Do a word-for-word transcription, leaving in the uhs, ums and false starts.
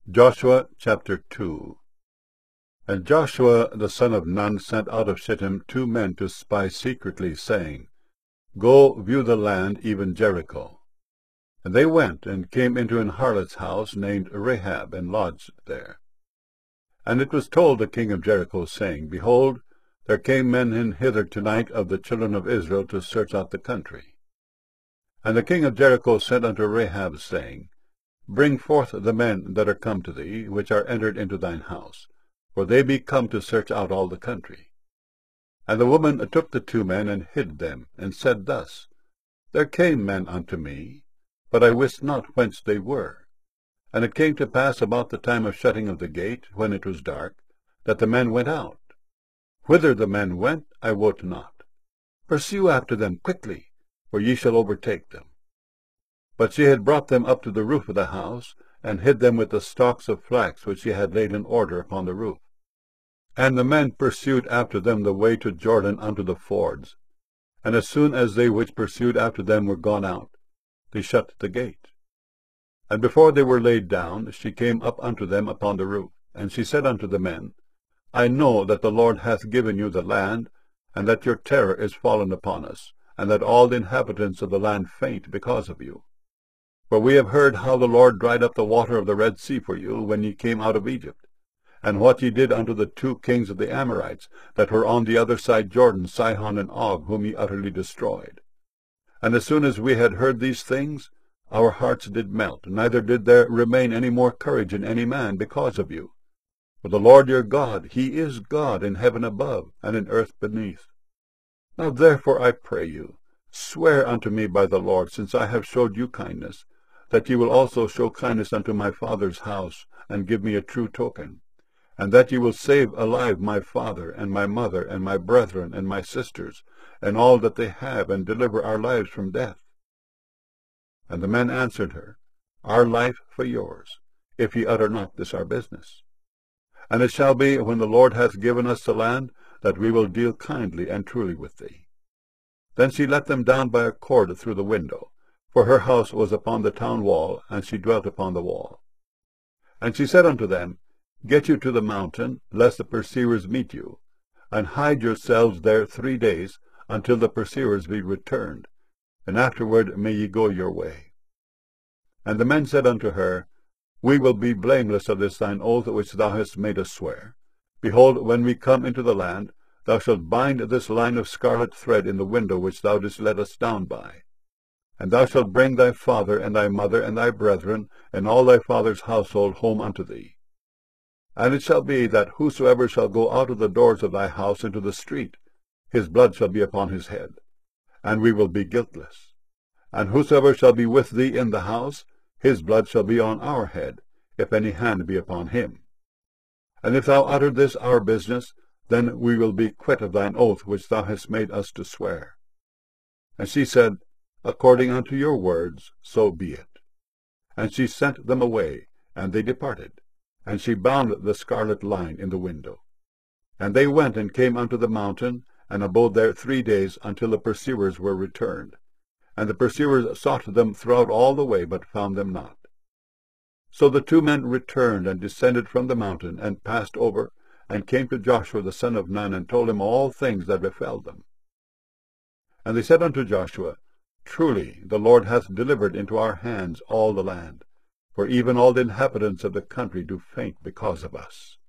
Joshua chapter two. And Joshua the son of Nun sent out of Shittim two men to spy secretly, saying, Go view the land, even Jericho. And they went, and came into an harlot's house named Rahab, and lodged there. And it was told the king of Jericho, saying, Behold, there came men in hither tonight of the children of Israel to search out the country. And the king of Jericho sent unto Rahab, saying, Bring forth the men that are come to thee, which are entered into thine house, for they be come to search out all the country. And the woman took the two men, and hid them, and said thus, There came men unto me, but I wist not whence they were. And it came to pass about the time of shutting of the gate, when it was dark, that the men went out. Whither the men went, I wot not. Pursue after them quickly, for ye shall overtake them. But she had brought them up to the roof of the house, and hid them with the stalks of flax which she had laid in order upon the roof. And the men pursued after them the way to Jordan unto the fords. And as soon as they which pursued after them were gone out, they shut the gate. And before they were laid down, she came up unto them upon the roof. And she said unto the men, I know that the Lord hath given you the land, and that your terror is fallen upon us, and that all the inhabitants of the land faint because of you. For we have heard how the Lord dried up the water of the Red Sea for you, when ye came out of Egypt, and what ye did unto the two kings of the Amorites, that were on the other side Jordan, Sihon and Og, whom ye utterly destroyed. And as soon as we had heard these things, our hearts did melt, neither did there remain any more courage in any man because of you. For the Lord your God, he is God in heaven above, and in earth beneath. Now therefore I pray you, swear unto me by the Lord, since I have showed you kindness, that ye will also show kindness unto my father's house, and give me a true token, and that ye will save alive my father, and my mother, and my brethren, and my sisters, and all that they have, and deliver our lives from death. And the men answered her, Our life for yours, if ye utter not this our business. And it shall be, when the Lord hath given us the land, that we will deal kindly and truly with thee. Then she let them down by a cord through the window, for her house was upon the town wall, and she dwelt upon the wall. And she said unto them, Get you to the mountain, lest the pursuers meet you, and hide yourselves there three days, until the pursuers be returned, and afterward may ye go your way. And the men said unto her, We will be blameless of this thine oath which thou hast made us swear. Behold, when we come into the land, thou shalt bind this line of scarlet thread in the window which thou didst let us down by. And thou shalt bring thy father, and thy mother, and thy brethren, and all thy father's household home unto thee. And it shall be, that whosoever shall go out of the doors of thy house into the street, his blood shall be upon his head, and we will be guiltless. And whosoever shall be with thee in the house, his blood shall be on our head, if any hand be upon him. And if thou utter this our business, then we will be quit of thine oath which thou hast made us to swear. And she said, According unto your words, so be it. And she sent them away, and they departed. And she bound the scarlet line in the window. And they went and came unto the mountain, and abode there three days, until the pursuers were returned. And the pursuers sought them throughout all the way, but found them not. So the two men returned, and descended from the mountain, and passed over, and came to Joshua the son of Nun, and told him all things that befell them. And they said unto Joshua, Truly the Lord hath delivered into our hands all the land, for even all the inhabitants of the country do faint because of us.